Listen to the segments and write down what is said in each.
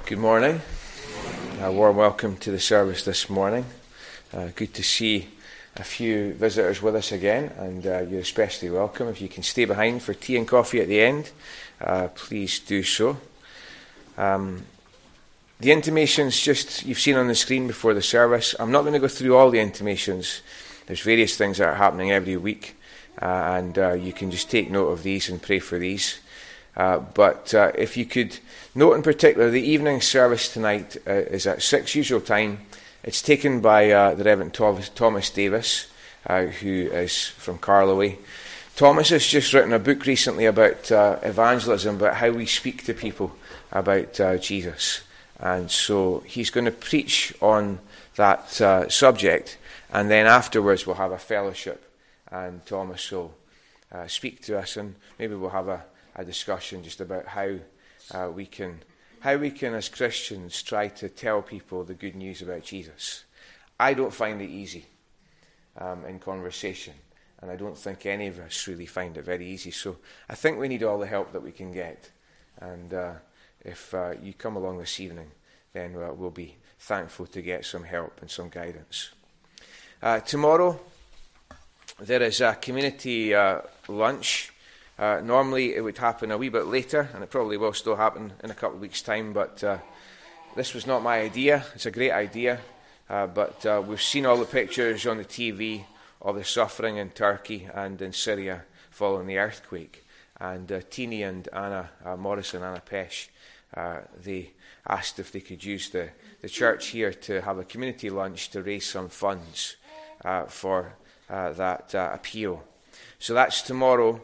Good morning. A warm welcome to the service this morning. Good to see a few visitors with us again, and you're especially welcome. If you can stay behind for tea and coffee at the end, please do so. The intimations you've seen on the screen before the service. I'm not going to go through all the intimations. There's various things that are happening every week, and you can just take note of these and pray for these. But if you could note in particular, the evening service tonight is at 6 usual time. It's taken by the Reverend Thomas Davis, who is from Carloway. Thomas has just written a book recently about evangelism, about how we speak to people about Jesus. And so he's going to preach on that subject, and then afterwards we'll have a fellowship, and Thomas will speak to us, and maybe we'll have a discussion just about how we can as Christians try to tell people the good news about Jesus. I don't find it easy in conversation, and I don't think any of us really find it very easy. So I think we need all the help that we can get. And if you come along this evening, then we'll be thankful to get some help and some guidance. Tomorrow there is a community lunch. Normally it would happen a wee bit later, and it probably will still happen in a couple of weeks' time, but this was not my idea. It's a great idea, but we've seen all the pictures on the TV of the suffering in Turkey and in Syria following the earthquake, and Teenie and Anna Morrison, Anna Pesh, they asked if they could use the church here to have a community lunch to raise some funds for that appeal. So that's tomorrow,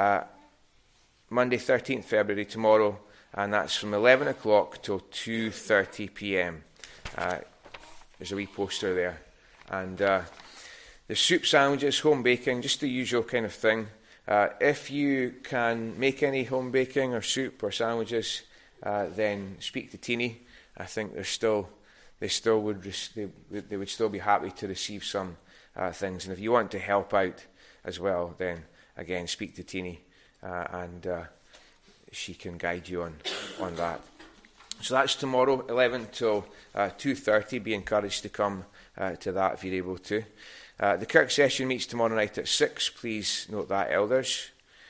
Monday 13th February, and that's from 11 o'clock till 2:30 p.m. There's a wee poster there. And the soup sandwiches, home baking, just the usual kind of thing. If you can make any home baking or soup or sandwiches, then speak to Teenie. I think they would still be happy to receive some things. And if you want to help out as well, then again, speak to Teenie, and she can guide you on that. So that's tomorrow, 11 till 2:30. Be encouraged to come to that if you're able to. The Kirk session meets tomorrow night at 6. Please note that, elders.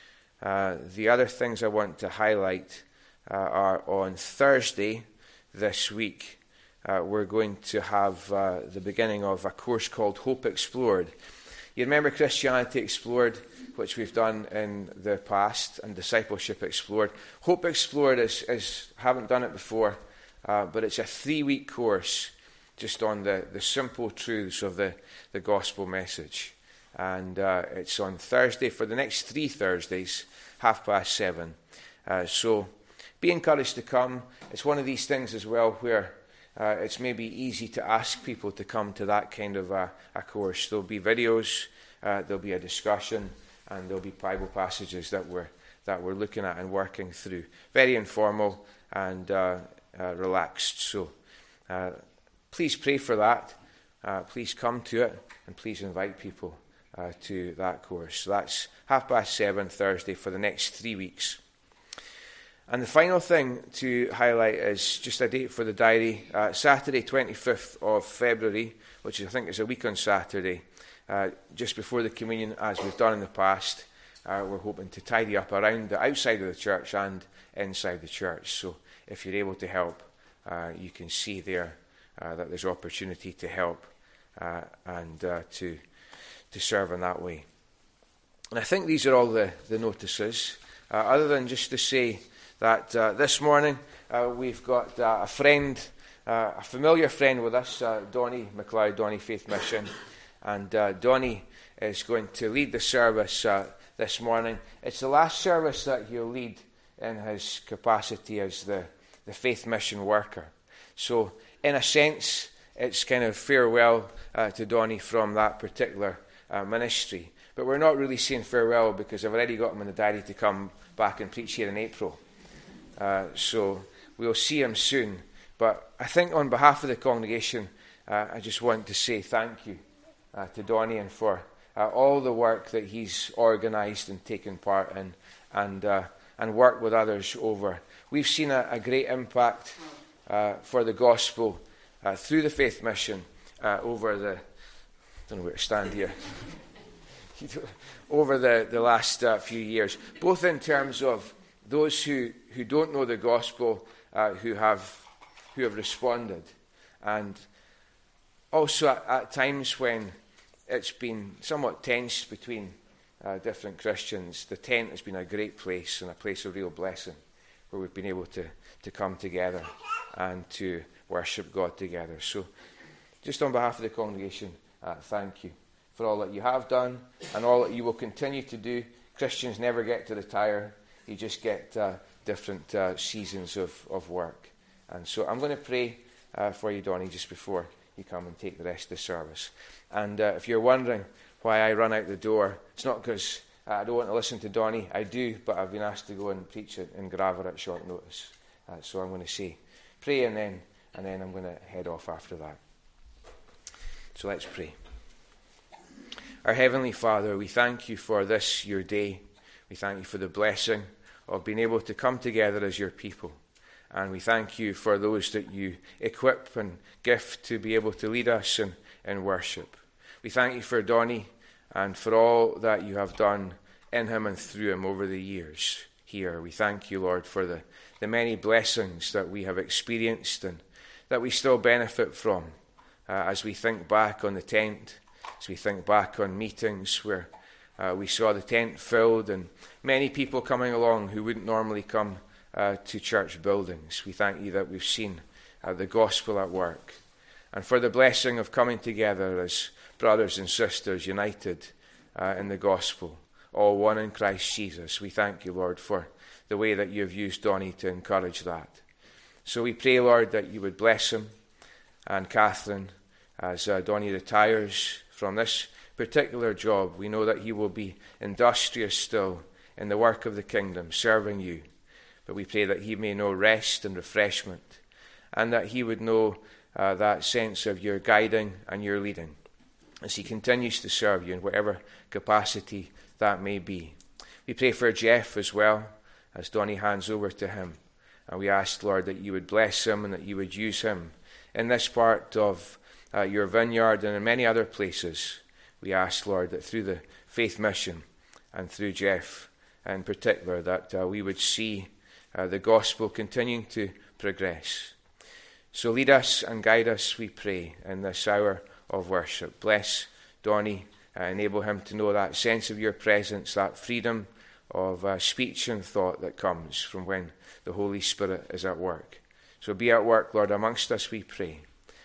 The other things I want to highlight are on Thursday this week. We're going to have the beginning of a course called Hope Explored. You remember Christianity Explored, which we've done in the past, and Discipleship Explored. Hope Explored is haven't done it before, but it's a 3-week course just on the simple truths of the gospel message. And it's on Thursday for the next 3 Thursdays, 7:30. So be encouraged to come. It's one of these things as well where it's maybe easy to ask people to come to that kind of a course. There'll be videos, there'll be a discussion, and there'll be Bible passages that we're looking at and working through. Very informal and relaxed. So please pray for that. Please come to it, and please invite people to that course. So that's 7:30 Thursday for the next 3 weeks. And the final thing to highlight is just a date for the diary. Saturday, 25th of February, which I think is a week on Saturday, just before the communion, as we've done in the past. We're hoping to tidy up around the outside of the church and inside the church. So if you're able to help, you can see there that there's opportunity to help and to serve in that way. And I think these are all the notices, other than just to say that this morning we've got a friend, a familiar friend with us, Donnie McLeod, Donnie Faith Mission, and Donnie is going to lead the service this morning. It's the last service that he'll lead in his capacity as the Faith Mission worker. So in a sense, it's kind of farewell to Donnie from that particular ministry. But we're not really saying farewell because I've already got him in the diary to come back and preach here in April. So we'll see him soon. But I think on behalf of the congregation, I just want to say thank you to Donnie and for all the work that he's organised and taken part in, and worked with others over. We've seen a great impact for the gospel through the Faith Mission over the, I don't know where to stand here, over the last few years, both in terms of those who don't know the gospel, who have responded, and also at times when it's been somewhat tense between different Christians. The tent has been a great place and a place of real blessing where we've been able to come together and to worship God together. So just on behalf of the congregation, thank you for all that you have done and all that you will continue to do. Christians never get to retire. You just get different seasons of work. And so I'm going to pray for you, Donnie, just before you come and take the rest of the service. And if you're wondering why I run out the door, it's not because I don't want to listen to Donnie. I do, but I've been asked to go and preach it in Graver at short notice. So I'm going to say, pray, and then I'm going to head off after that. So let's pray. Our Heavenly Father, we thank you for this, your day. We thank you for the blessing of being able to come together as your people. And we thank you for those that you equip and gift to be able to lead us in worship. We thank you for Donnie and for all that you have done in him and through him over the years here. We thank you, Lord, for the many blessings that we have experienced and that we still benefit from as we think back on the tent, as we think back on meetings where we saw the tent filled and many people coming along who wouldn't normally come to church buildings. We thank you that we've seen the gospel at work, and for the blessing of coming together as brothers and sisters united in the gospel, all one in Christ Jesus. We thank you, Lord, for the way that you have used Donnie to encourage that. So we pray, Lord, that you would bless him and Catherine as Donnie retires from this particular job. We know that he will be industrious still in the work of the kingdom, serving you. But we pray that he may know rest and refreshment, and that he would know that sense of your guiding and your leading as he continues to serve you in whatever capacity that may be. We pray for Jeff as well, as Donnie hands over to him. And we ask, Lord, that you would bless him and that you would use him in this part of your vineyard and in many other places. We ask, Lord, that through the Faith Mission and through Jeff in particular, that we would see the gospel continuing to progress. So lead us and guide us, we pray, in this hour of worship. Bless Donnie, enable him to know that sense of your presence, that freedom of speech and thought that comes from when the Holy Spirit is at work. So be at work, Lord, amongst us, we pray.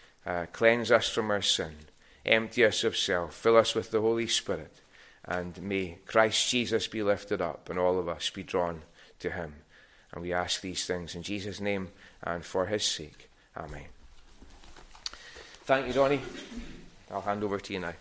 Cleanse us from our sin, empty us of self, fill us with the Holy Spirit, and may Christ Jesus be lifted up and all of us be drawn to him. And we ask these things in Jesus' name and for his sake. Amen. Thank you, Donnie. I'll hand over to you now.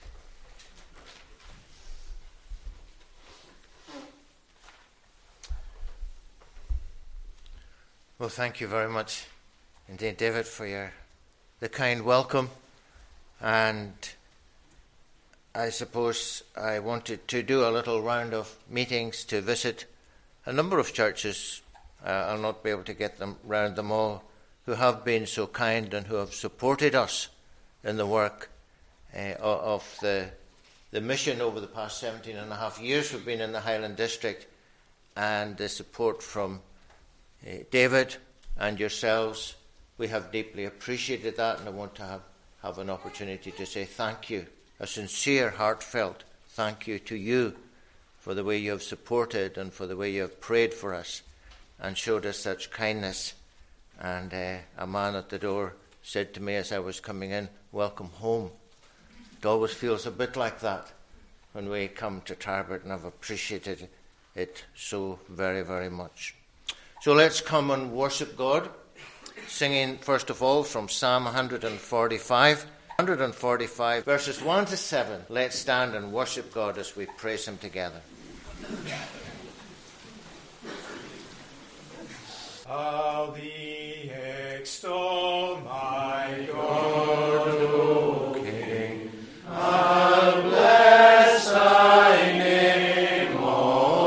Well, thank you very much indeed, David, for the kind welcome. And I suppose I wanted to do a little round of meetings to visit a number of churches. I'll not be able to get them round them all, who have been so kind and who have supported us in the work of the mission over the past 17 and a half years we've been in the Highland District, and the support from David and yourselves. We have deeply appreciated that, and I want to have an opportunity to say thank you, a sincere, heartfelt thank you to you for the way you have supported and for the way you have prayed for us and showed us such kindness. And a man at the door said to me as I was coming in, "Welcome home." It always feels a bit like that when we come to Tarbert, and I've appreciated it so very, very much. So let's come and worship God, singing first of all from Psalm 145. 145 verses 1 to 7. Let's stand and worship God as we praise him together. I'll thee extol, my God, O King. I'll bless thy name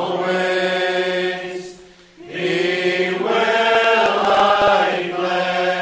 always. Thee will I bless.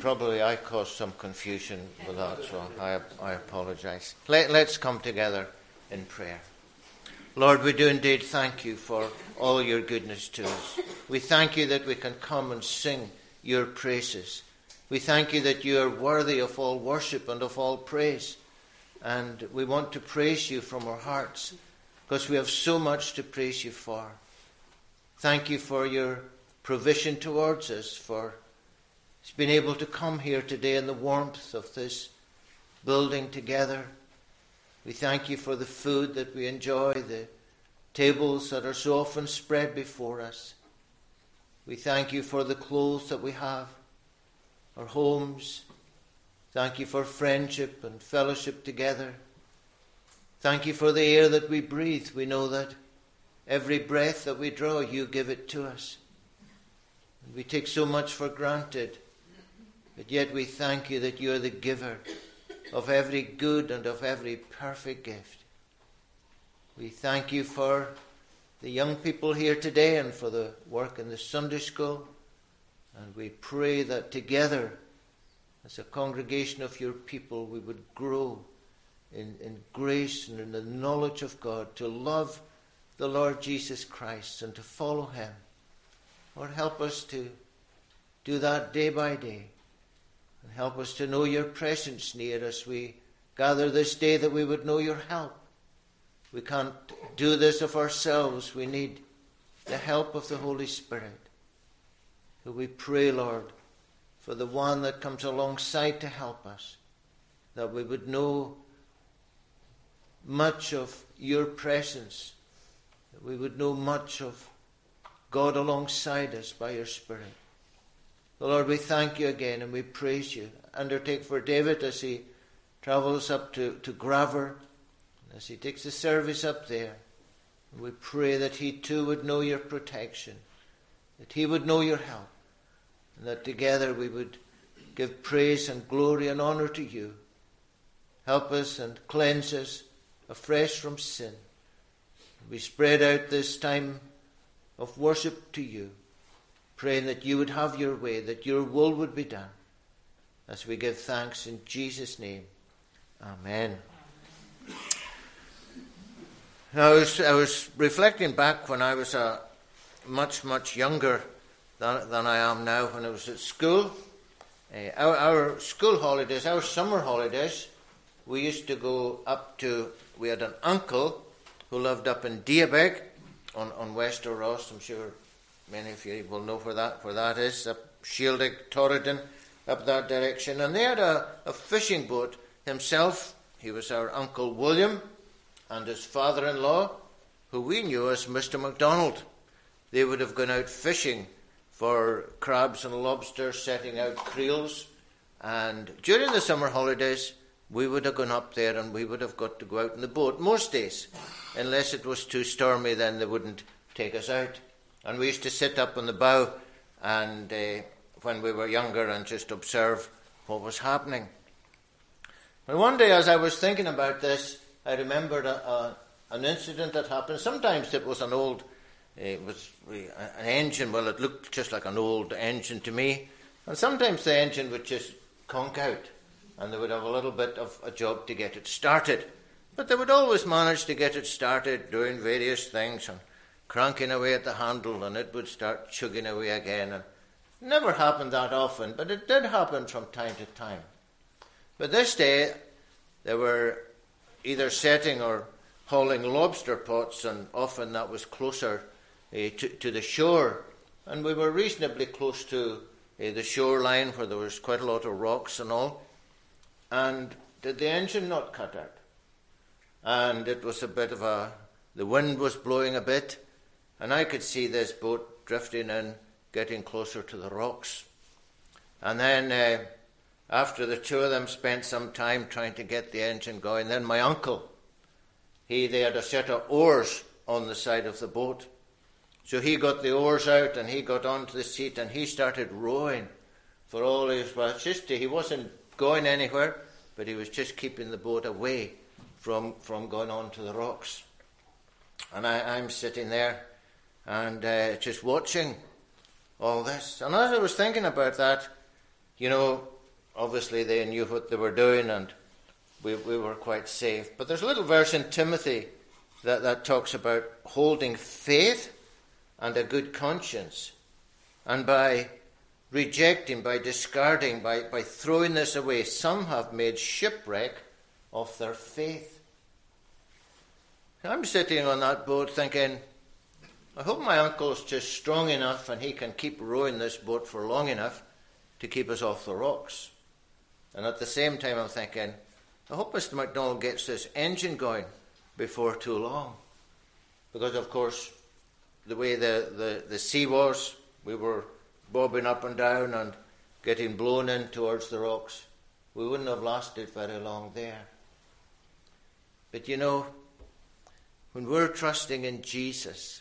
probably I caused some confusion with that, so I apologize. Let's come together in prayer. Lord, we do indeed thank you for all your goodness to us. We thank you that we can come and sing your praises. We thank you that you are worthy of all worship and of all praise. And we want to praise you from our hearts because we have so much to praise you for. Thank you for your provision towards us, for being able to come here today in the warmth of this building together. We thank you for the food that we enjoy, the tables that are so often spread before us. We thank you for the clothes that we have, our homes. Thank you for friendship and fellowship together. Thank you for the air that we breathe. We know that every breath that we draw, you give it to us. And we take so much for granted, but yet we thank you that you are the giver of every good and of every perfect gift. We thank you for the young people here today and for the work in the Sunday school. And we pray that together, as a congregation of your people, we would grow in grace and in the knowledge of God, to love the Lord Jesus Christ and to follow him. Lord, help us to do that day by day. And help us to know your presence near as we gather this day, that we would know your help. We can't do this of ourselves. We need the help of the Holy Spirit. So we pray, Lord, for the one that comes alongside to help us, that we would know much of your presence, that we would know much of God alongside us by your Spirit. So Lord, we thank you again and we praise you. Undertake for David as he travels up to Graver, as he takes the service up there. And we pray that he too would know your protection, that he would know your help, and that together we would give praise and glory and honor to you. Help us and cleanse us afresh from sin. We spread out this time of worship to you, praying that you would have your way, that your will would be done, as we give thanks in Jesus' name. Amen. Now, I was reflecting back when I was much younger than I am now, when I was at school. Our school holidays, our summer holidays, we used to go up to, we had an uncle who lived up in Diabeg on Wester Ross. I'm sure many of you will know where that is, up Shieldig, Torridon, up that direction. And they had a fishing boat himself. He was our Uncle William, and his father-in-law, who we knew as Mr. MacDonald. They would have gone out fishing for crabs and lobsters, setting out creels. And during the summer holidays, we would have gone up there and we would have got to go out in the boat most days. Unless it was too stormy, then they wouldn't take us out. And we used to sit up on the bow and when we were younger and just observe what was happening. And one day, as I was thinking about this, I remembered an incident that happened. Sometimes it was an engine. Well, it looked just like an old engine to me. And sometimes the engine would just conk out, and they would have a little bit of a job to get it started. But they would always manage to get it started, doing various things and cranking away at the handle, and it would start chugging away again. And it never happened that often, but it did happen from time to time. But this day, they were either setting or hauling lobster pots, and often that was closer to the shore. And we were reasonably close to the shoreline, where there was quite a lot of rocks and all. And did the engine not cut out? And it was a bit of the wind was blowing a bit, and I could see this boat drifting in, getting closer to the rocks. And then after the two of them spent some time trying to get the engine going, then my uncle, they had a set of oars on the side of the boat. So he got the oars out and he got onto the seat and he started rowing for all his, well, he wasn't going anywhere, but he was just keeping the boat away from going on to the rocks. And I'm sitting there and just watching all this. And as I was thinking about that, obviously they knew what they were doing, and we were quite safe. But there's a little verse in Timothy that talks about holding faith and a good conscience. And by rejecting, by discarding, by throwing this away, some have made shipwreck of their faith. I'm sitting on that boat thinking, I hope my uncle's just strong enough and he can keep rowing this boat for long enough to keep us off the rocks. And at the same time I'm thinking, I hope Mr. MacDonald gets this engine going before too long. Because of course, the way the sea was, we were bobbing up and down and getting blown in towards the rocks. We wouldn't have lasted very long there. But you know, when we're trusting in Jesus,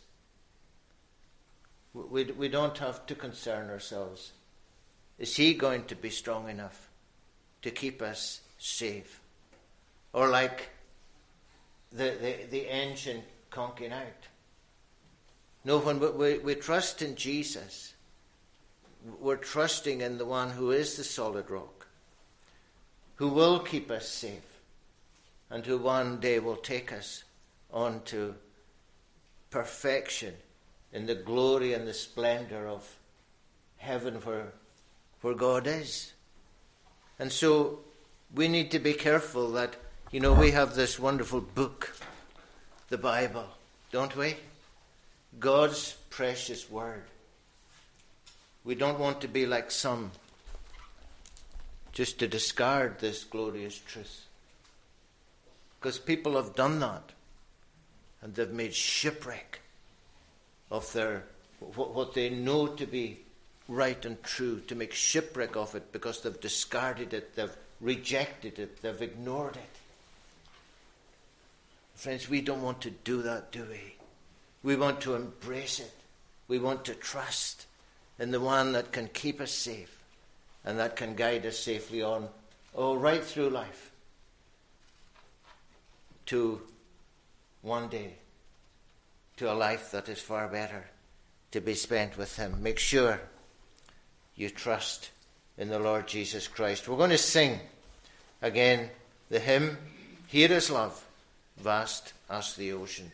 we don't have to concern ourselves. Is he going to be strong enough to keep us safe? Or like the engine conking out. No, when we trust in Jesus, we're trusting in the one who is the solid rock, who will keep us safe, and who one day will take us on to perfection in the glory and the splendor of heaven where God is. And so we need to be careful that, you know, we have this wonderful book, the Bible, don't we? God's precious word. We don't want to be like some, just to discard this glorious truth. Because people have done that, and they've made shipwreck of their what they know to be right and true, to make shipwreck of it because they've discarded it, they've rejected it, they've ignored it. Friends, we don't want to do that, do we? We want to embrace it. We want to trust in the one that can keep us safe and that can guide us safely on, right through life, to one day, to a life that is far better to be spent with him. Make sure you trust in the Lord Jesus Christ. We're going to sing again the hymn, Here is Love, Vast as the Ocean.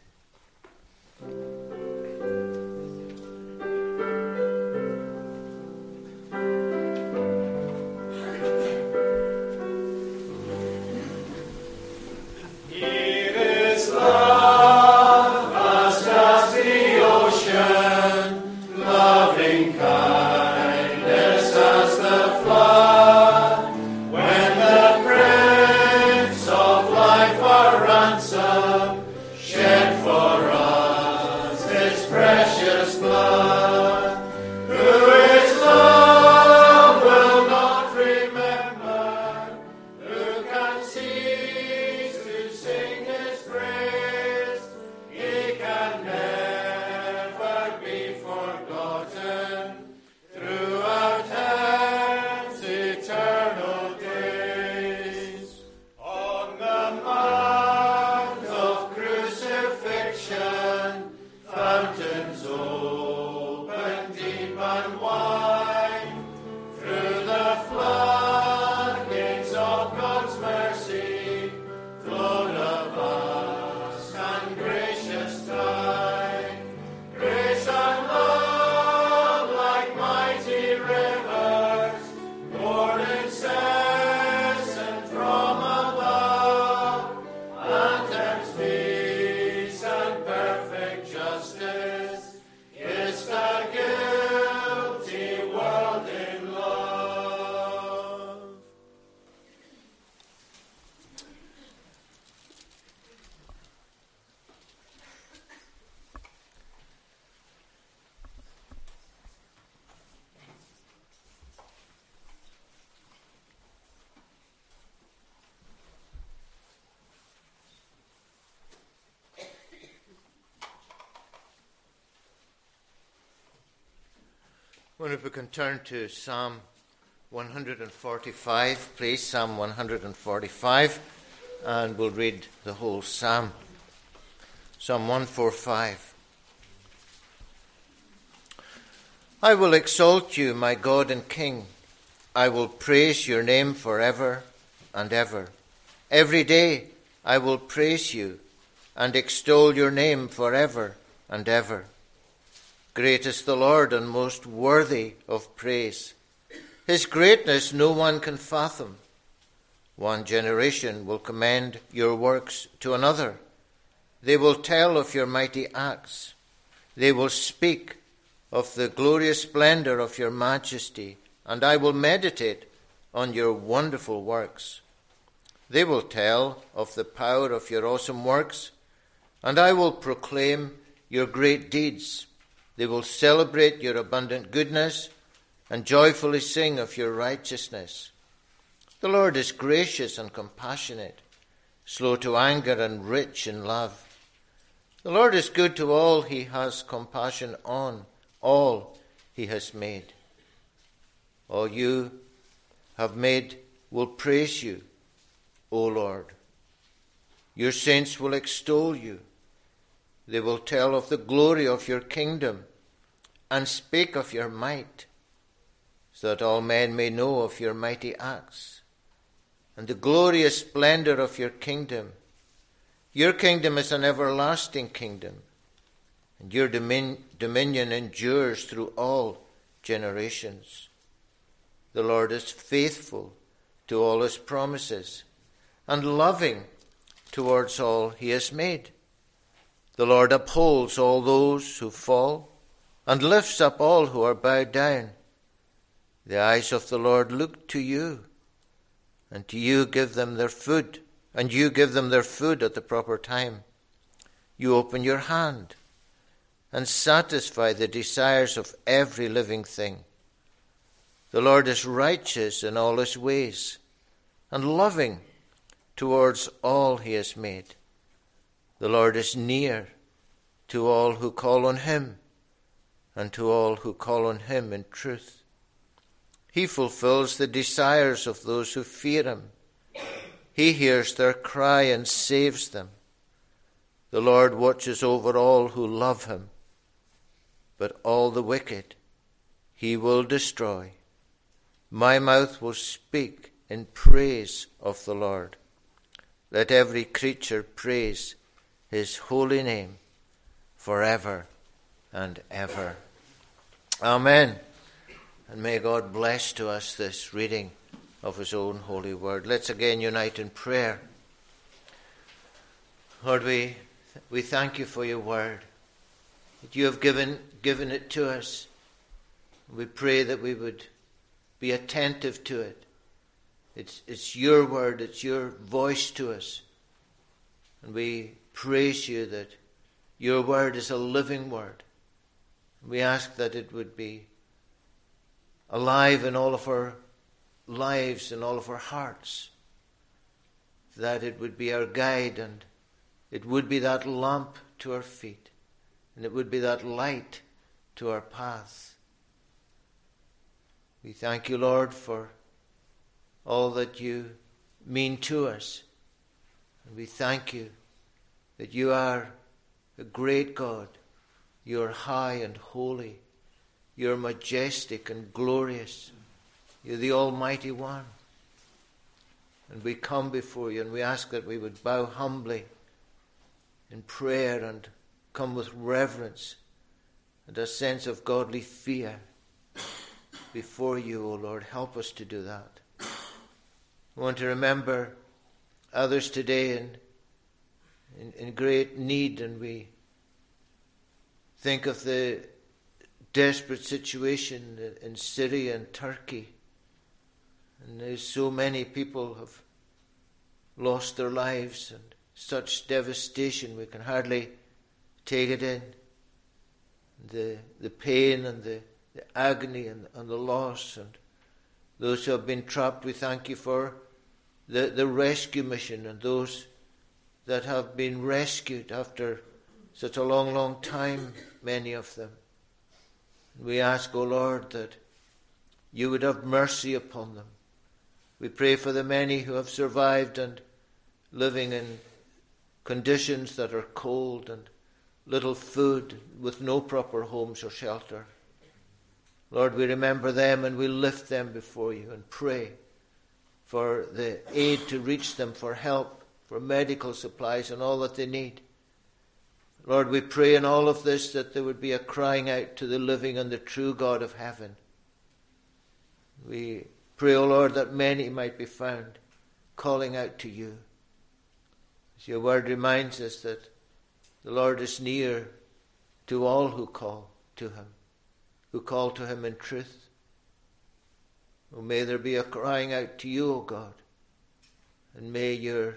Well, if we can turn to Psalm 145, please, Psalm 145, and we'll read the whole psalm. Psalm 145. I will exalt you, my God and King. I will praise your name forever and ever. Every day I will praise you and extol your name forever and ever. Great is the Lord and most worthy of praise. His greatness no one can fathom. One generation will commend your works to another. They will tell of your mighty acts. They will speak of the glorious splendor of your majesty, and I will meditate on your wonderful works. They will tell of the power of your awesome works, and I will proclaim your great deeds. They will celebrate your abundant goodness and joyfully sing of your righteousness. The Lord is gracious and compassionate, slow to anger and rich in love. The Lord is good to all he has compassion on, all he has made. All you have made will praise you, O Lord. Your saints will extol you. They will tell of the glory of your kingdom and speak of your might, so that all men may know of your mighty acts and the glorious splendor of your kingdom. Your kingdom is an everlasting kingdom, and your dominion endures through all generations. The Lord is faithful to all his promises and loving towards all he has made. The Lord upholds all those who fall and lifts up all who are bowed down. The eyes of the Lord look to you, and to you give them their food, and you give them their food at the proper time. You open your hand and satisfy the desires of every living thing. The Lord is righteous in all his ways and loving towards all he has made. The Lord is near to all who call on him and to all who call on him in truth. He fulfills the desires of those who fear him. He hears their cry and saves them. The Lord watches over all who love him, but all the wicked he will destroy. My mouth will speak in praise of the Lord. Let every creature praise his holy name forever and ever. Amen. And may God bless to us this reading of his own holy word. Let's again unite in prayer. Lord, we thank you for your word, that you have given it to us. We pray that we would be attentive to it. It's your word, it's your voice to us. And we praise you that your word is a living word. We ask that it would be alive in all of our lives and all of our hearts, that it would be our guide, and it would be that lamp to our feet, and it would be that light to our path. We thank you, Lord, for all that you mean to us, and we thank you that you are a great God. You are high and holy. You are majestic and glorious. You're the Almighty One. And we come before you and we ask that we would bow humbly in prayer and come with reverence and a sense of godly fear before you, O Lord. Help us to do that. We want to remember others today in great need, and we think of the desperate situation in Syria and Turkey. And there's so many people have lost their lives, and such devastation we can hardly take it in. The pain and the agony and the loss, and those who have been trapped, we thank you for the rescue mission and those that have been rescued after such a long, long time, many of them. We ask, O Lord, that you would have mercy upon them. We pray for the many who have survived and living in conditions that are cold and little food, with no proper homes or shelter. Lord, we remember them and we lift them before you and pray for the aid to reach them, for help, for medical supplies and all that they need. Lord, we pray in all of this that there would be a crying out to the living and the true God of heaven. We pray, O Lord, that many might be found calling out to you. As your word reminds us that the Lord is near to all who call to him, who call to him in truth. Oh, may there be a crying out to you, O God, and may your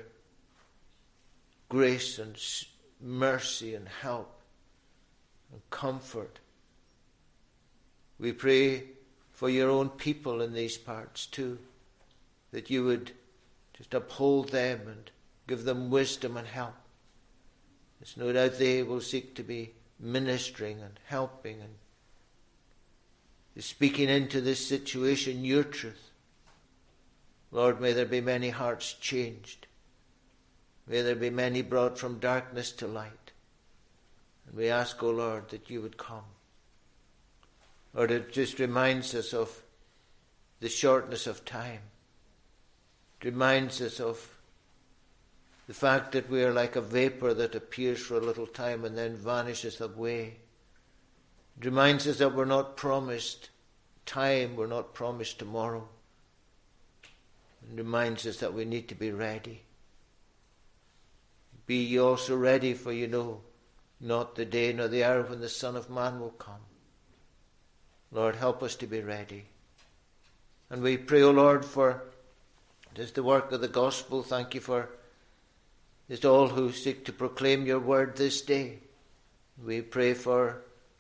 grace and mercy and help and comfort. We pray for your own people in these parts too, that you would just uphold them and give them wisdom and help. There's no doubt they will seek to be ministering and helping and speaking into this situation your truth. Lord, may there be many hearts changed. May there be many brought from darkness to light. And we ask, O Lord, that you would come. Lord, it just reminds us of the shortness of time. It reminds us of the fact that we are like a vapor that appears for a little time and then vanishes away. It reminds us that we're not promised time, we're not promised tomorrow. It reminds us that we need to be ready. Be ye also ready, for you know not the day nor the hour when the Son of Man will come. Lord, help us to be ready. And we pray, O Lord, for just the work of the gospel. Thank you for just all who seek to proclaim your word this day. We pray for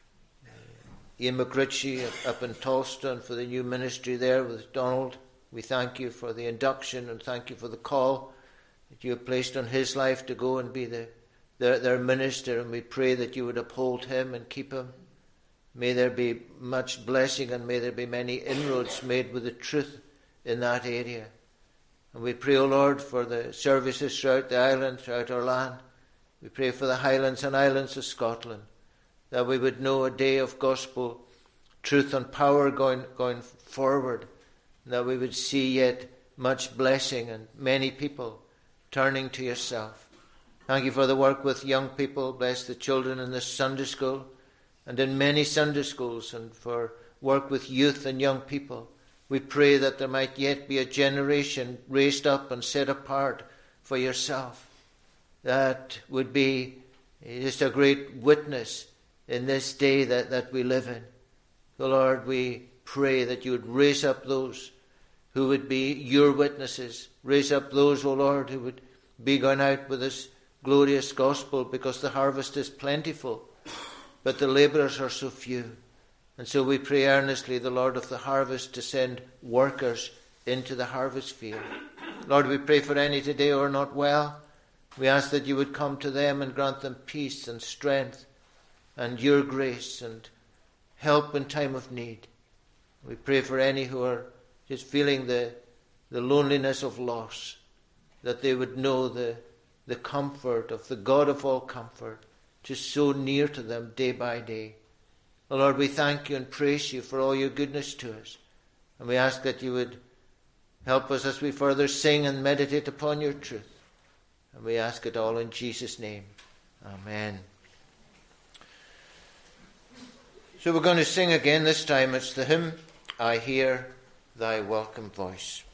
Ian McRitchie up in Tulsa and for the new ministry there with Donald. We thank you for the induction and thank you for the call that you have placed on his life to go and be their minister, and we pray that you would uphold him and keep him. May there be much blessing and may there be many inroads made with the truth in that area. And we pray, O Lord, for the services throughout the island, throughout our land. We pray for the Highlands and Islands of Scotland, that we would know a day of gospel truth and power going forward, and that we would see yet much blessing and many people turning to yourself. Thank you for the work with young people. Bless the children in this Sunday school and in many Sunday schools, and for work with youth and young people. We pray that there might yet be a generation raised up and set apart for yourself that would be just a great witness in this day that we live in. So Lord, we pray that you would raise up those who would be your witnesses. Raise up those, O Lord, who would be going out with this glorious gospel, because the harvest is plentiful, but the laborers are so few. And so we pray earnestly, the Lord of the harvest, to send workers into the harvest field. Lord, we pray for any today who are not well. We ask that you would come to them and grant them peace and strength and your grace and help in time of need. We pray for any who are just feeling the loneliness of loss, that they would know the comfort of the God of all comfort, just so near to them day by day. Oh Lord, we thank you and praise you for all your goodness to us. And we ask that you would help us as we further sing and meditate upon your truth. And we ask it all in Jesus' name. Amen. So we're going to sing again. This time it's the hymn, I Hear Thy Welcome Voice.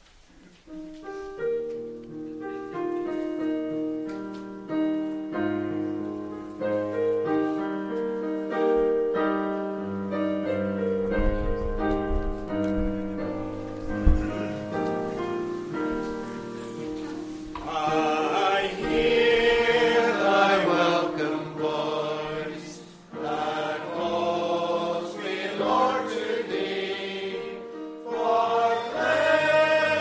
For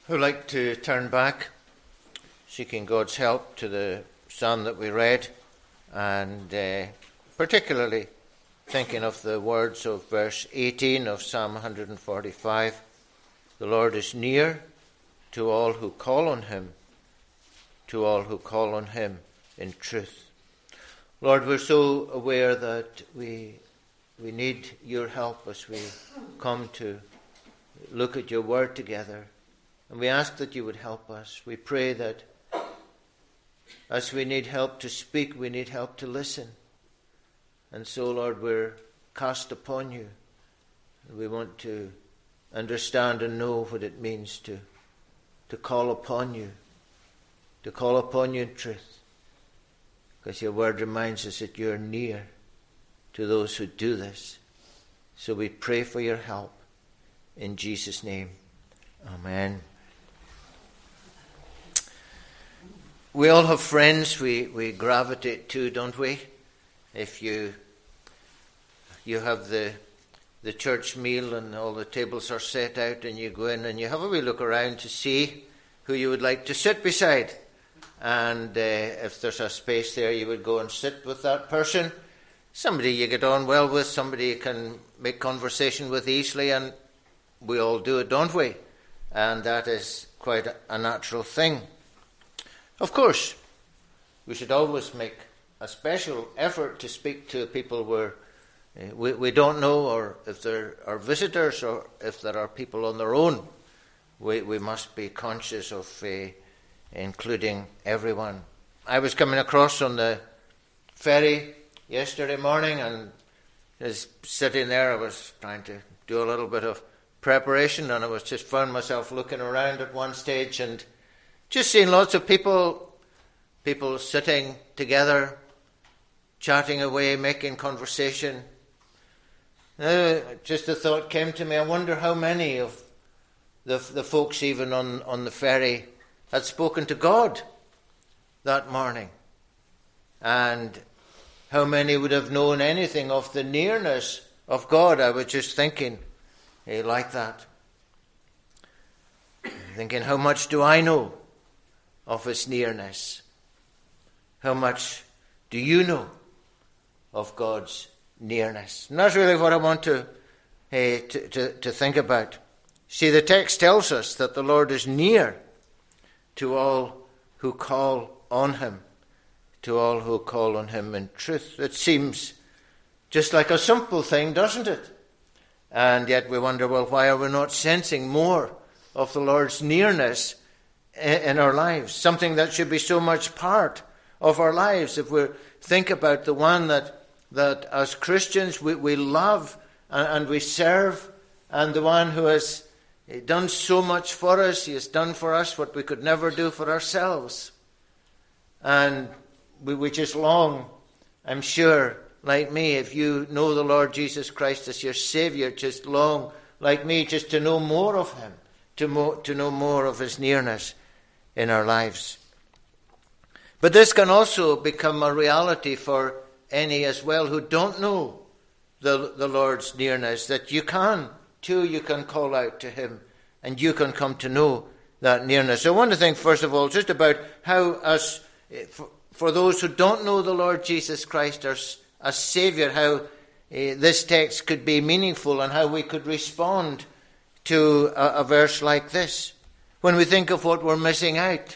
Who'd like to turn back, seeking God's help, to the psalm that we read, and particularly thinking of the words of verse 18 of Psalm 145. The Lord is near to all who call on him, to all who call on him in truth. Lord, we're so aware that we need your help as we come to look at your word together. And we ask that you would help us. We pray that as we need help to speak, we need help to listen. And so, Lord, we're cast upon you. We want to understand and know what it means to call upon you in truth. Because your word reminds us that you're near to those who do this. So we pray for your help in Jesus' name. Amen. We all have friends we gravitate to, don't we? If you have the church meal and all the tables are set out and you go in and you have a wee look around to see who you would like to sit beside. And if there's a space there, you would go and sit with that person. Somebody you get on well with, somebody you can make conversation with easily, and we all do it, don't we? And that is quite a natural thing. Of course, we should always make a special effort to speak to people we don't know, or if there are visitors, or if there are people on their own. We must be conscious of including everyone. I was coming across on the ferry yesterday morning, and as sitting there, I was trying to do a little bit of preparation, and I was just found myself looking around at one stage and just seeing lots of people sitting together, chatting away, making conversation. Just a thought came to me, I wonder how many of the folks even on the ferry had spoken to God that morning, and how many would have known anything of the nearness of God. I was just thinking like that. Thinking, how much do I know of his nearness? How much do you know of God's nearness? And that's really what I want to think about. See, the text tells us that the Lord is near to all who call on him, to all who call on him in truth. It seems just like a simple thing, doesn't it? And yet we wonder, well, why are we not sensing more of the Lord's nearness in our lives? Something that should be so much part of our lives. If we think about the one that as Christians we love and we serve, and the one who has done so much for us, he has done for us what we could never do for ourselves. And we just long, I'm sure, like me, if you know the Lord Jesus Christ as your Saviour, just long, like me, just to know more of him, to know more of his nearness in our lives. But this can also become a reality for any as well who don't know the Lord's nearness, that you can call out to him and you can come to know that nearness. So I want to think, first of all, just about how, for those who don't know the Lord Jesus Christ as Saviour, how this text could be meaningful and how we could respond to a verse like this. When we think of what we're missing out,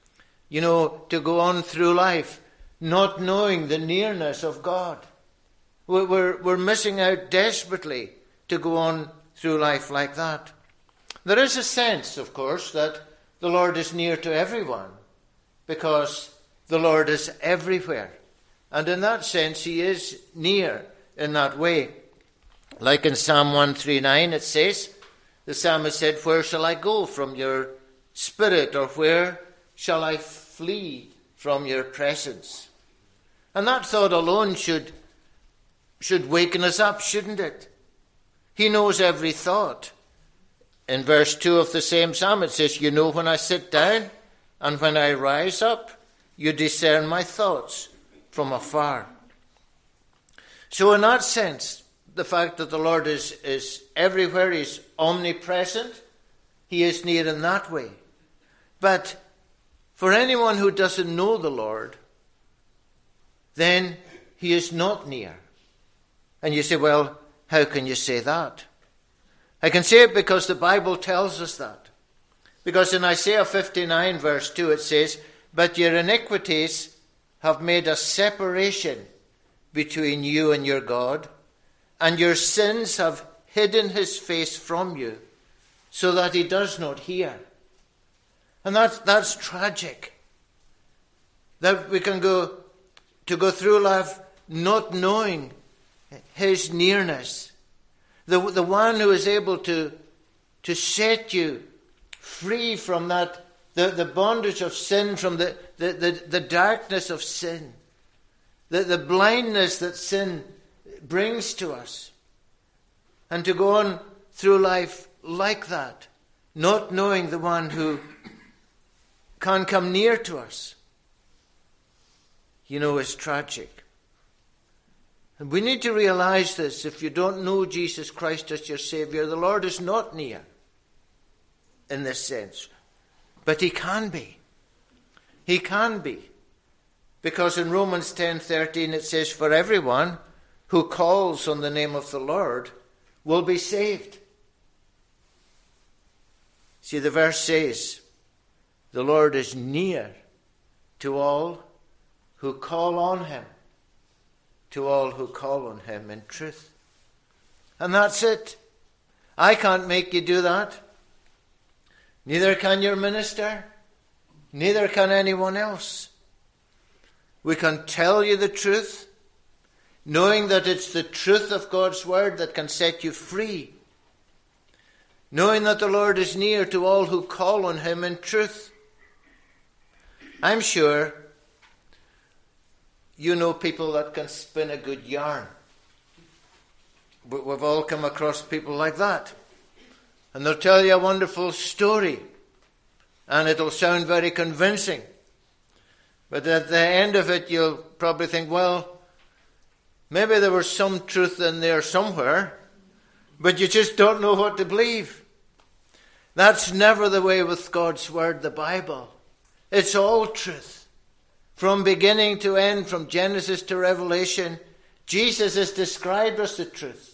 to go on through life not knowing the nearness of God. We're missing out desperately to go on through life like that. There is a sense, of course, that the Lord is near to everyone, because the Lord is everywhere. And in that sense, he is near in that way. Like in Psalm 139, it says, the psalmist said, "Where shall I go from your spirit, or where shall I flee from your presence?" And that thought alone should waken us up, shouldn't it? He knows every thought. In verse 2 of the same psalm, it says, "You know when I sit down and when I rise up, you discern my thoughts from afar." So in that sense, the fact that the Lord is everywhere, he's omnipresent, he is near in that way. But for anyone who doesn't know the Lord, then he is not near. And you say, well, how can you say that? I can say it because the Bible tells us that. Because in Isaiah 59 verse 2 it says, but your iniquities have made a separation between you and your God, and your sins have hidden his face from you, so that he does not hear. And that's tragic. That we can go through life not knowing his nearness. The one who is able to set you free from that, the bondage of sin, from the darkness of sin, the blindness that sin brings to us. And to go on through life like that, not knowing the one who can come near to us, is tragic. And we need to realize this. If you don't know Jesus Christ as your Savior, the Lord is not near in this sense. But he can be. He can be. Because in Romans 10:13 it says, for everyone who calls on the name of the Lord will be saved. See, the verse says, the Lord is near to all who call on him. To all who call on him in truth. And that's it. I can't make you do that. Neither can your minister. Neither can anyone else. We can tell you the truth, knowing that it's the truth of God's word that can set you free. Knowing that the Lord is near to all who call on him in truth. I'm sure you know people that can spin a good yarn. But we've all come across people like that. And they'll tell you a wonderful story. And it'll sound very convincing. But at the end of it, you'll probably think, well, maybe there was some truth in there somewhere, but you just don't know what to believe. That's never the way with God's word, the Bible. It's all truth. From beginning to end, from Genesis to Revelation, Jesus is described as the truth.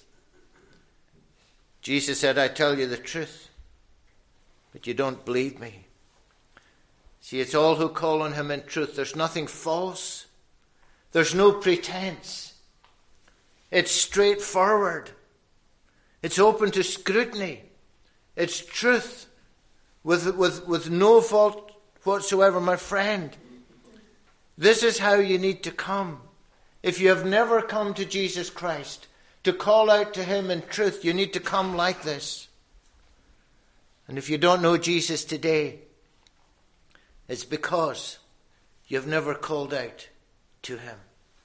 Jesus said, I tell you the truth, but you don't believe me. See, it's all who call on him in truth. There's nothing false. There's no pretense. It's straightforward. It's open to scrutiny. It's truth with no fault whatsoever, my friend. This is how you need to come. If you have never come to Jesus Christ, to call out to him in truth, you need to come like this. And if you don't know Jesus today, it's because you've never called out to him.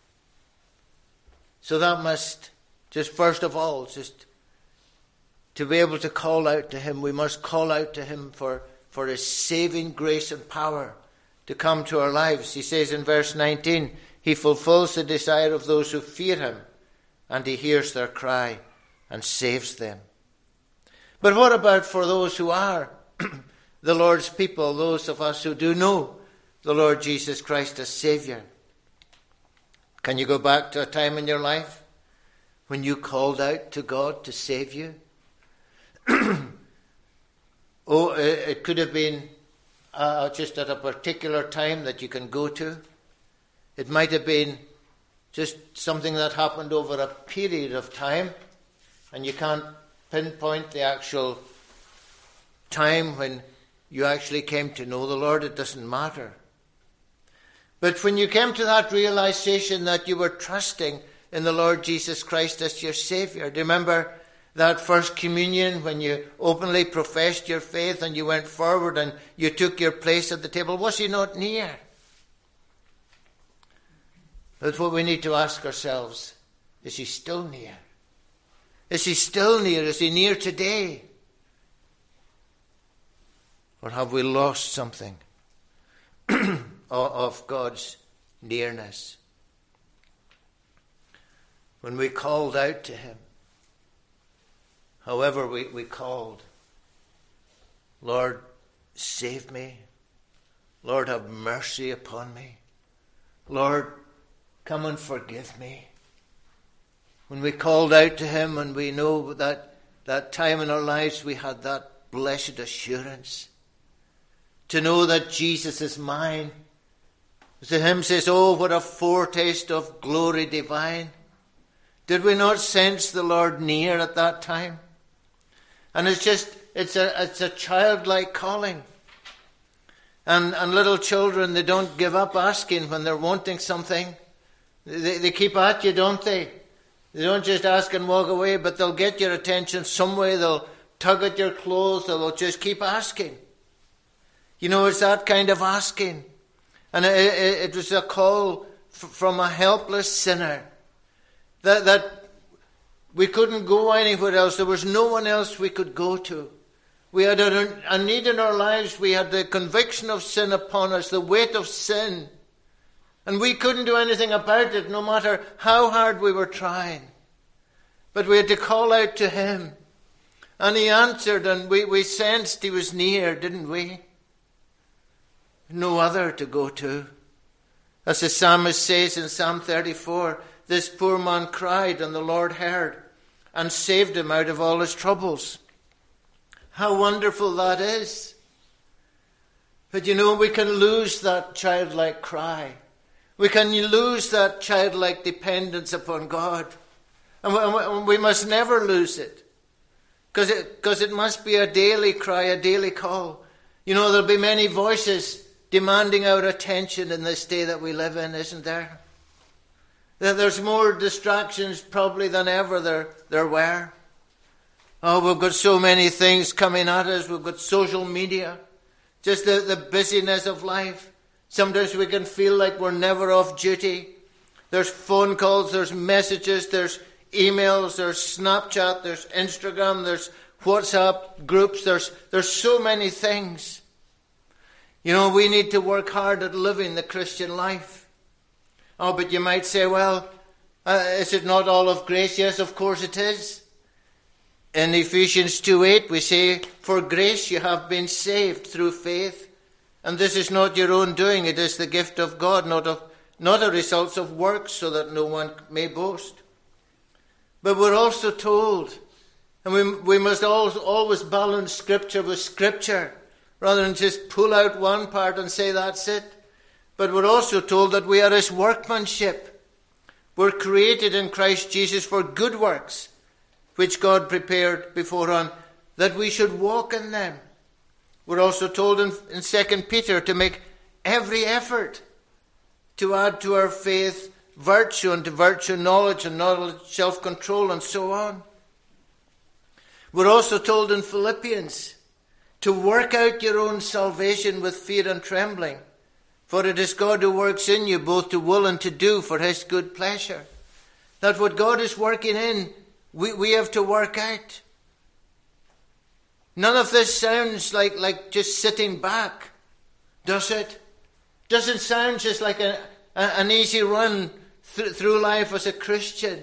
So that must, just first of all, just to be able to call out to him, we must call out to him for his saving grace and power to come to our lives. He says in verse 19, he fulfills the desire of those who fear him, and he hears their cry and saves them. But what about for those who are the Lord's people, those of us who do know the Lord Jesus Christ as Savior? Can you go back to a time in your life when you called out to God to save you? It could have been just at a particular time that you can go to. It might have been just something that happened over a period of time, and you can't pinpoint the actual time when you actually came to know the Lord. It doesn't matter. But when you came to that realization that you were trusting in the Lord Jesus Christ as your Savior, do you remember that first communion when you openly professed your faith and you went forward and you took your place at the table? Was he not near? That's what we need to ask ourselves. Is he still near? Is he still near? Is he near today? Or have we lost something of God's nearness? When we called out to him, however we called, Lord, save me, Lord, have mercy upon me. Lord, come and forgive me. When we called out to him, and we know that time in our lives we had that blessed assurance to know that Jesus is mine. As the hymn says, oh, what a foretaste of glory divine. Did we not sense the Lord near at that time? And it's a childlike calling. And little children, they don't give up asking when they're wanting something. They keep at you, don't they? They don't just ask and walk away, but they'll get your attention some way. They'll tug at your clothes. They'll just keep asking. You know, it's that kind of asking. And it was a call from a helpless sinner that we couldn't go anywhere else. There was no one else we could go to. We had a need in our lives. We had the conviction of sin upon us, the weight of sin. And we couldn't do anything about it, no matter how hard we were trying. But we had to call out to him. And he answered, and we sensed he was near, didn't we? No other to go to. As the psalmist says in Psalm 34, this poor man cried, and the Lord heard, and saved him out of all his troubles. How wonderful that is. But you know, we can lose that childlike cry. We can lose that childlike dependence upon God. And we must never lose it. Because it must be a daily cry, a daily call. You know, there'll be many voices demanding our attention in this day that we live in, isn't there? There's more distractions probably than ever there were. Oh, we've got so many things coming at us. We've got social media, just the busyness of life. Sometimes we can feel like we're never off duty. There's phone calls, there's messages, there's emails, there's Snapchat, there's Instagram, there's WhatsApp groups. There's so many things. You know, we need to work hard at living the Christian life. Oh, but you might say, well, is it not all of grace? Yes, of course it is. In Ephesians 2:8 we say, for grace you have been saved through faith, and this is not your own doing, it is the gift of God, not a result of works, so that no one may boast. But we're also told, and we must always balance Scripture with Scripture, rather than just pull out one part and say that's it. But we're also told that we are his workmanship. We're created in Christ Jesus for good works, which God prepared beforehand, that we should walk in them. We're also told in 2 Peter to make every effort to add to our faith virtue, and to virtue knowledge, and knowledge self-control, and so on. We're also told in Philippians to work out your own salvation with fear and trembling, for it is God who works in you both to will and to do for his good pleasure. That what God is working in, we have to work out. None of this sounds like just sitting back, does it? Doesn't sound just like an easy run through life as a Christian.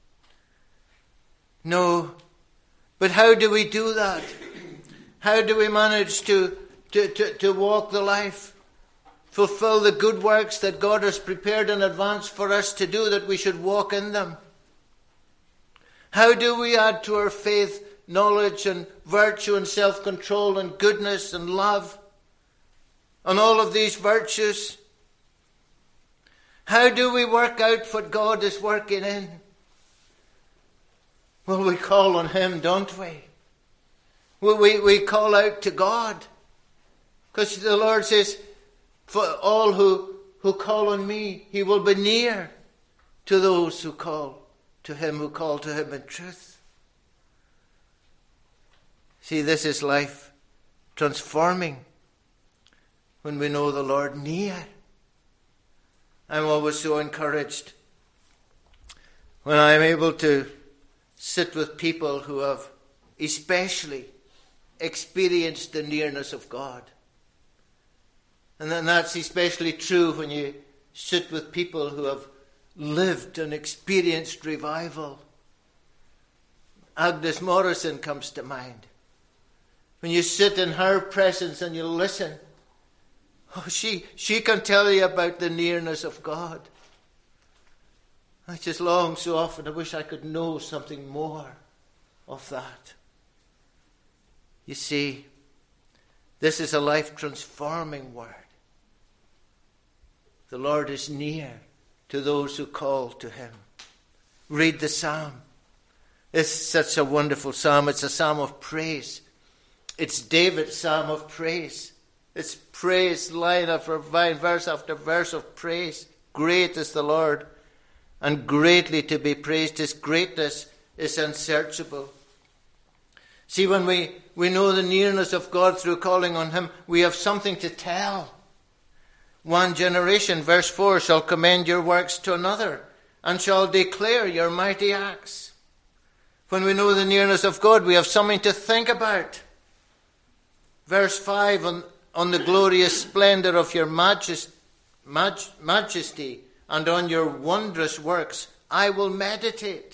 No. But how do we do that? How do we manage to walk the life? Fulfill the good works that God has prepared in advance for us to do, that we should walk in them? How do we add to our faith knowledge and virtue and self-control and goodness and love and all of these virtues? How do we work out what God is working in? Well, we call on him, don't we? We call out to God. Because the Lord says, for all who call on me, he will be near to those who call to him, who call to him in truth. See, this is life transforming when we know the Lord near. I'm always so encouraged when I'm able to sit with people who have especially experienced the nearness of God. And then that's especially true when you sit with people who have lived and experienced revival. Agnes Morrison comes to mind. When you sit in her presence and you listen, Oh, she can tell you about the nearness of God. I just long so often, I wish I could know something more of that. You see, this is a life-transforming word. The Lord is near to those who call to him. Read the psalm. It's such a wonderful psalm. It's a psalm of praise. It's David's psalm of praise. It's praise, line after line, verse after verse of praise. Great is the Lord, and greatly to be praised. His greatness is unsearchable. See, when we know the nearness of God through calling on him, we have something to tell. One generation, verse 4, shall commend your works to another, and shall declare your mighty acts. When we know the nearness of God, we have something to think about. Verse 5, on the glorious splendor of your majesty, and on your wondrous works, I will meditate.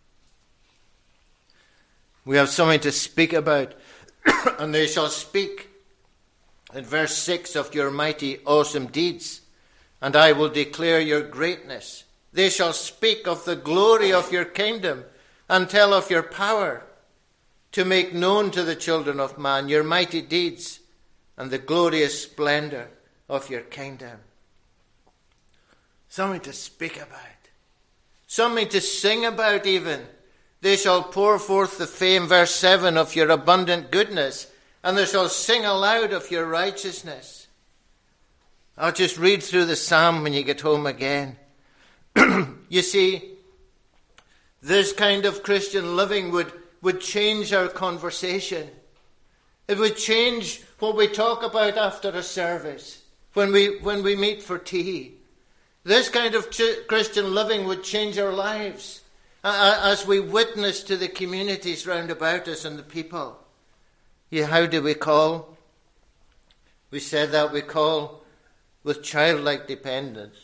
We have something to speak about, and they shall speak, in verse 6, of your mighty, awesome deeds, and I will declare your greatness. They shall speak of the glory of your kingdom, and tell of your power, to make known to the children of man your mighty deeds, and the glorious splendor of your kingdom. Something to speak about. Something to sing about even. They shall pour forth the fame, verse 7, of your abundant goodness, and they shall sing aloud of your righteousness. I'll just read through the psalm when you get home again. You see, this kind of Christian living would change our conversation. It would change what we talk about after a service, when we meet for tea. This kind of Christian living would change our lives as we witness to the communities round about us and the people. Yeah, how do we call? We said that we call with childlike dependence.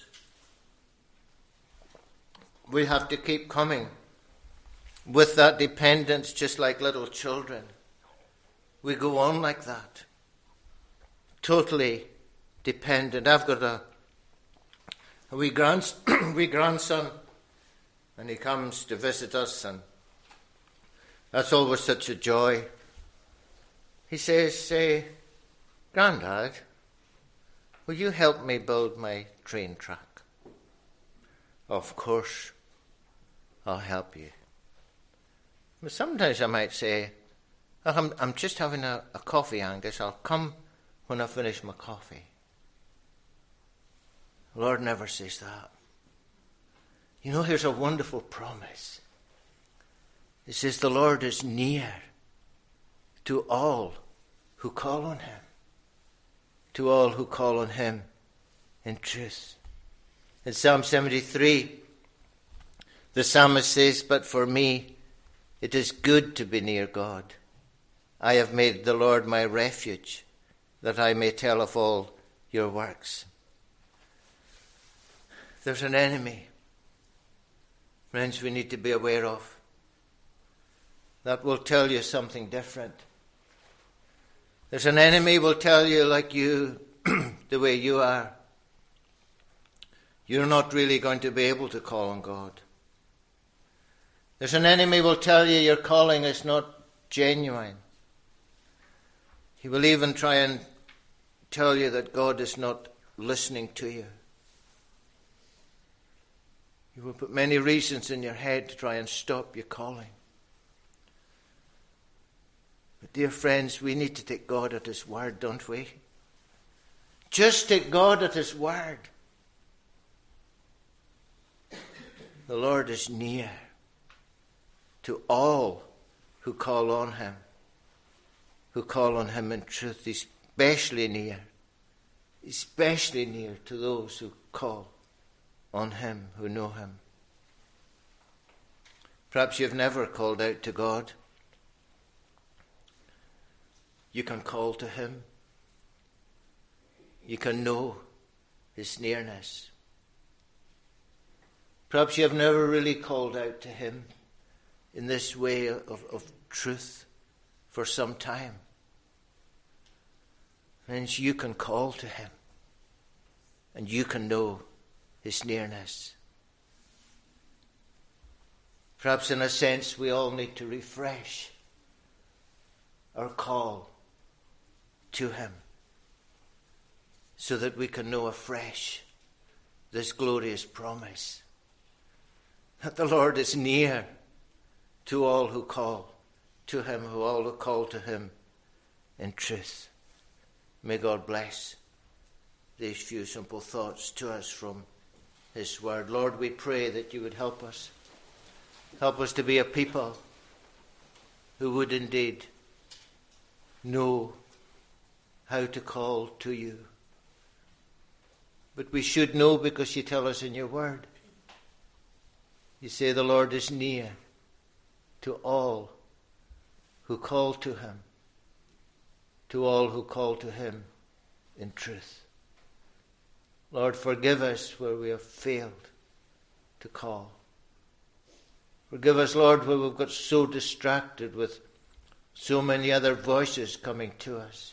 We have to keep coming with that dependence, just like little children. We go on like that, totally dependent. I've got a wee grandson, and he comes to visit us, and that's always such a joy. He says, Grandad, will you help me build my train track? Of course, I'll help you. But sometimes I might say, I'm just having a coffee, Angus. I'll come when I finish my coffee. The Lord never says that. You know, here's a wonderful promise. It says the Lord is near to all who call on him. To all who call on him in truth. In Psalm 73, the psalmist says, but for me, it is good to be near God. I have made the Lord my refuge, that I may tell of all your works. There's an enemy, friends, we need to be aware of. That will tell you something different. There's an enemy who will tell you, like you, the way you are, you're not really going to be able to call on God. There's an enemy who will tell you your calling is not genuine. He will even try and tell you that God is not listening to you. He will put many reasons in your head to try and stop your calling. But dear friends, we need to take God at his word, don't we? Just take God at his word. The Lord is near to all who call on him, who call on him in truth, especially near to those who call on him, who know him. Perhaps you've never called out to God. You can call to him. You can know his nearness. Perhaps you have never really called out to him in this way of truth for some time. Friends, you can call to him. and you can know his nearness. Perhaps in a sense we all need to refresh our call to him so that we can know afresh this glorious promise that the Lord is near to all who call to him, who all who call to him in truth. May God bless these few simple thoughts to us from his word. Lord, we pray that you would help us. Help us to be a people who would indeed know how to call to you. But we should know because you tell us in your word. You say the Lord is near to all who call to him, to all who call to him in truth. Lord, forgive us where we have failed to call. Forgive us, Lord, where we've got so distracted with so many other voices coming to us.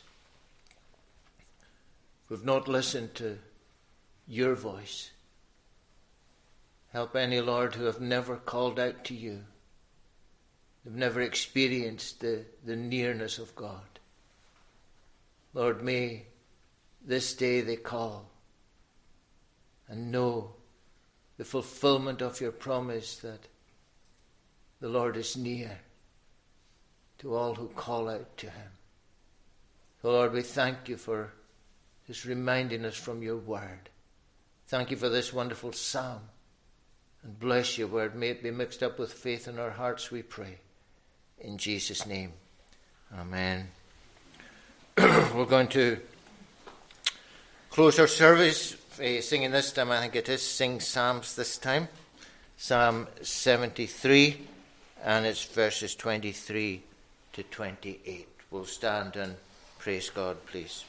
We've not listened to your voice. Help any, Lord, who have never called out to you. They've never experienced the nearness of God. Lord, may this day they call and know the fulfillment of your promise that the Lord is near to all who call out to him. So, Lord, we thank you for just reminding us from your word. Thank you for this wonderful psalm. And bless your word. May it be mixed up with faith in our hearts, we pray. In Jesus' name. Amen. We're going to close our service singing this time. I think it is Sing Psalms this time. Psalm 73, and it's verses 23 to 28. We'll stand and praise God, please.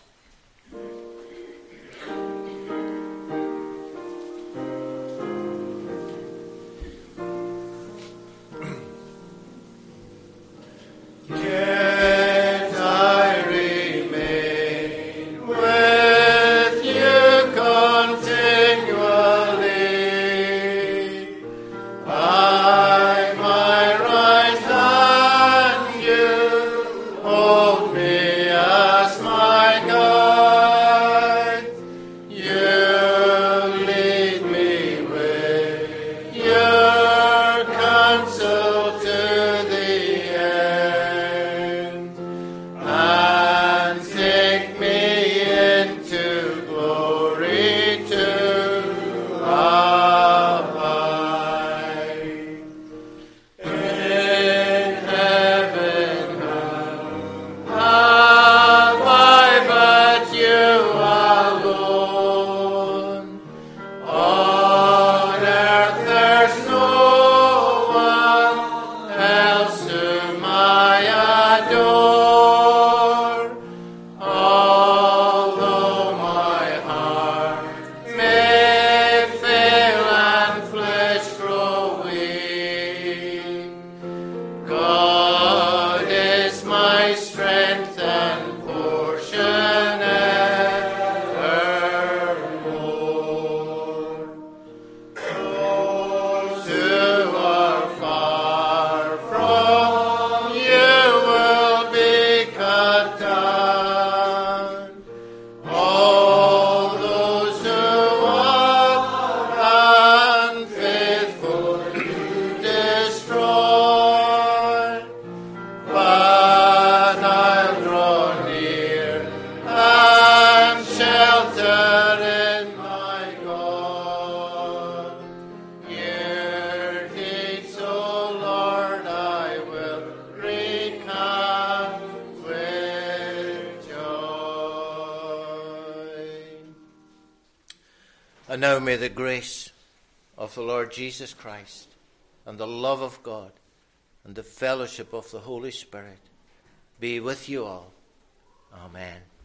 And now may the grace of the Lord Jesus Christ and the love of God and the fellowship of the Holy Spirit be with you all. Amen.